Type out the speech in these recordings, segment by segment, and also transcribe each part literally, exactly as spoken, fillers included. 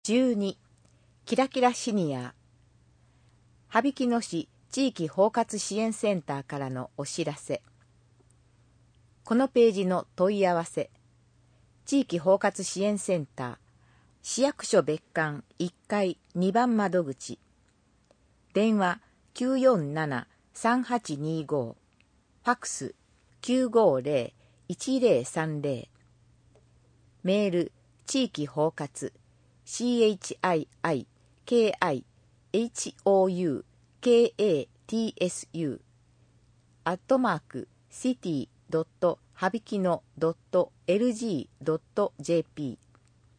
じゅうに. キラキラシニア。羽曳野市地域包括支援センターからのお知らせ。このページの問い合わせ。地域包括支援センター、市役所別館いっかいにばん窓口。電話 きゅうよんななさんはちにご。ファックス きゅうごゼロいちゼロさんゼロ。メール地域包括 シーエイチアイアイケーアイエイチオーユーケーエーティーエスユー アットマークシティドットはびきのドットエルジードットジェーピー。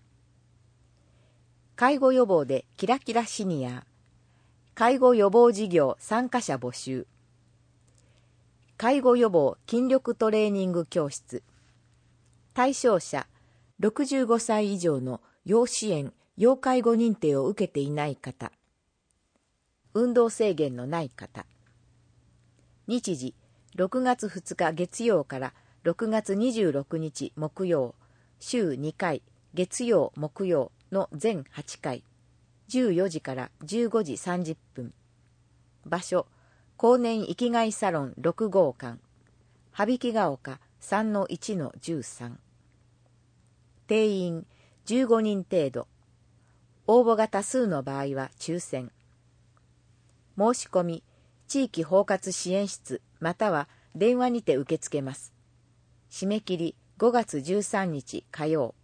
介護予防でキラキラシニア。介護予防事業参加者募集。介護予防筋力トレーニング教室。対象者ろくじゅうごさい以上の要支援・要介護認定を受けていない方。運動制限のない方。日時ろくがつふつか月曜からろくがつにじゅうろくにち木曜、週にかい月曜木曜の全はちかい、じゅうよじからじゅうごじさんじゅっぷん。場所、後年生きがいサロンろくごうかん、羽曳ヶ丘 さんのいちのじゅうさん。定員じゅうごにん程度。応募が多数の場合は抽選。申し込み、地域包括支援室または電話にて受け付けます。締め切りごがつじゅうさんにち火曜。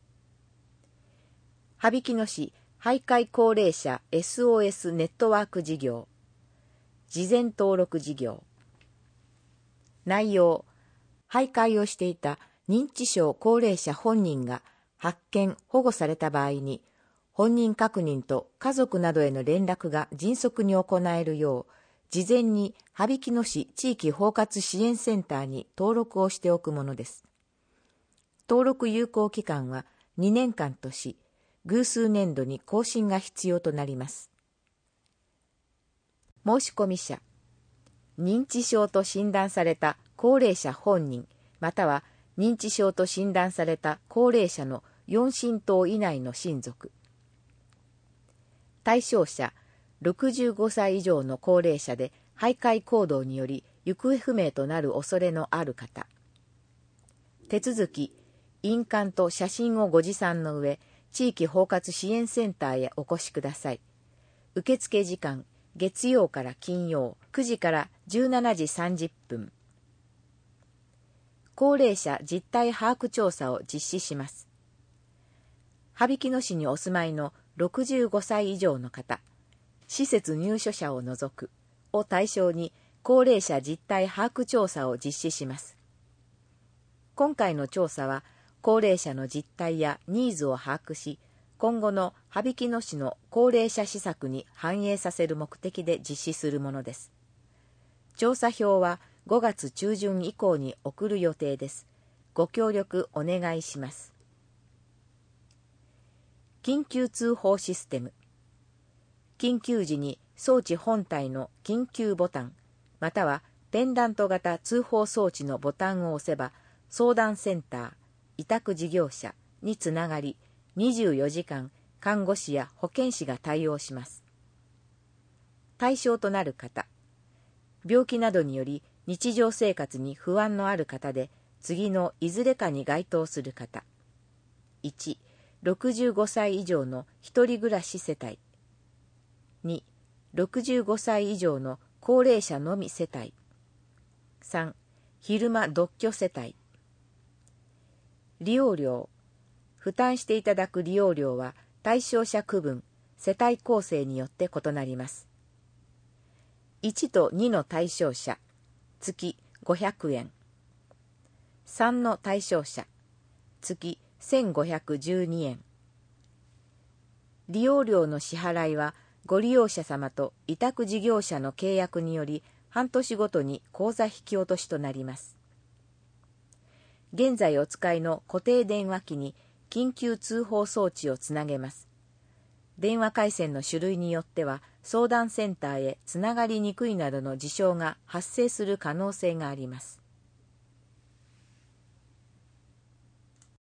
羽曳野市徘徊高齢者 エスオーエス ネットワーク事業。事前登録事業。内容、徘徊をしていた認知症高齢者本人が発見・保護された場合に、本人確認と家族などへの連絡が迅速に行えるよう、事前に羽曳野市地域包括支援センターに登録をしておくものです。登録有効期間はにねんかんとし、偶数年度に更新が必要となります。申込者、認知症と診断された高齢者本人、または認知症と診断された高齢者のよん親等以内の親族。対象者、ろくじゅうごさい以上の高齢者で徘徊行動により行方不明となる恐れのある方。手続き、印鑑と写真をご持参の上、地域包括支援センターへお越しください。受付時間、月曜から金曜、くじからじゅうしちじさんじゅっぷん。高齢者実態把握調査を実施します。羽曳野市にお住まいのろくじゅうごさい以上の方、施設入所者を除くを対象に高齢者実態把握調査を実施します。今回の調査は高齢者の実態やニーズを把握し、今後の羽曳野市の高齢者施策に反映させる目的で実施するものです。調査票はごがつちゅうじゅん以降に送る予定です。ご協力お願いします。緊急通報システム。緊急時に装置本体の緊急ボタン、またはペンダント型通報装置のボタンを押せば、相談センター、委託事業者につながり、にじゅうよじかん看護師や保健師が対応します。対象となる方、病気などにより日常生活に不安のある方で、次のいずれかに該当する方。いち、ろくじゅうごさい以上の一人暮らし世帯。に、ろくじゅうごさい以上の高齢者のみ世帯。さん、昼間独居世帯。利用料。負担していただく利用料は対象者区分、世帯構成によって異なります。いちとにの対象者、月ごひゃくえん。さんの対象者、月せんごひゃくじゅうにえん。利用料の支払いはご利用者様と委託事業者の契約により半年ごとに口座引き落としとなります。現在お使いの固定電話機に緊急通報装置をつなげます。電話回線の種類によっては相談センターへつながりにくいなどの事象が発生する可能性があります。